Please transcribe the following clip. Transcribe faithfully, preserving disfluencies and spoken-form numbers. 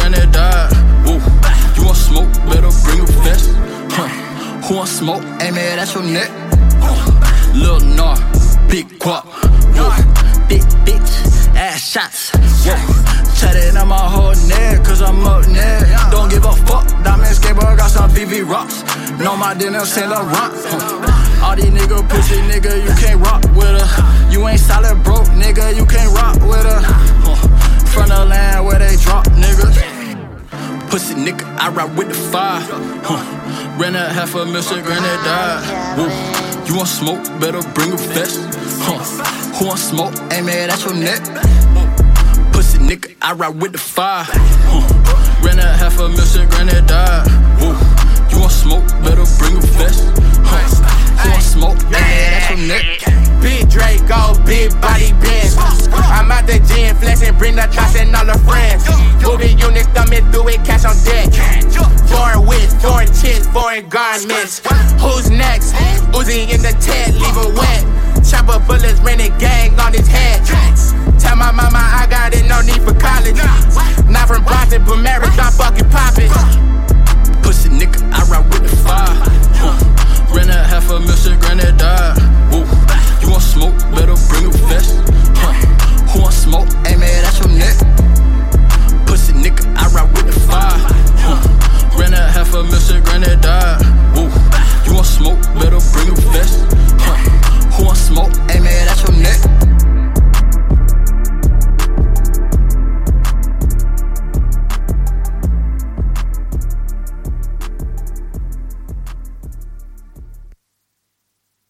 granddad died. Woo. You want smoke, better bring a vest. Huh. Who want smoke? Hey man, that's your neck. Lil' Nar, big guap. Whoa. Big bitch, ass shots. Whoa. Chatting on my whole neck, cause I'm up there. Don't give a fuck, diamond skateboard, got some V V rocks. Know my dinner, Saint Laurent. Huh. All these nigga pussy, nigga, you can't rock with her. You ain't solid broke, nigga, you can't rock with her. Huh. From the land where they drop, nigga. Pussy nigga, I ride with the fire. Huh. Ran a half a million, granddad died. Woo. You want smoke, better bring a vest. Huh. Who want smoke? Hey man, that's your neck. Pussy nigga, I ride with the fire. Huh. Ran a half a million, granddad died. Woo. You want smoke, better bring a vest. Huh. Who want smoke? Hey man, that's your neck. Big Draco, big body bend. I'm out the gym, flexing, bring the thoughts and all the friends. Moving units, thumbing through it, cash on deck. Foreign whips, foreign chicks, foreign garments. Who's next? Uzi in the tent, leave her wet. Chopper bullets, rented gang on his head. Tell my mama I got it, no need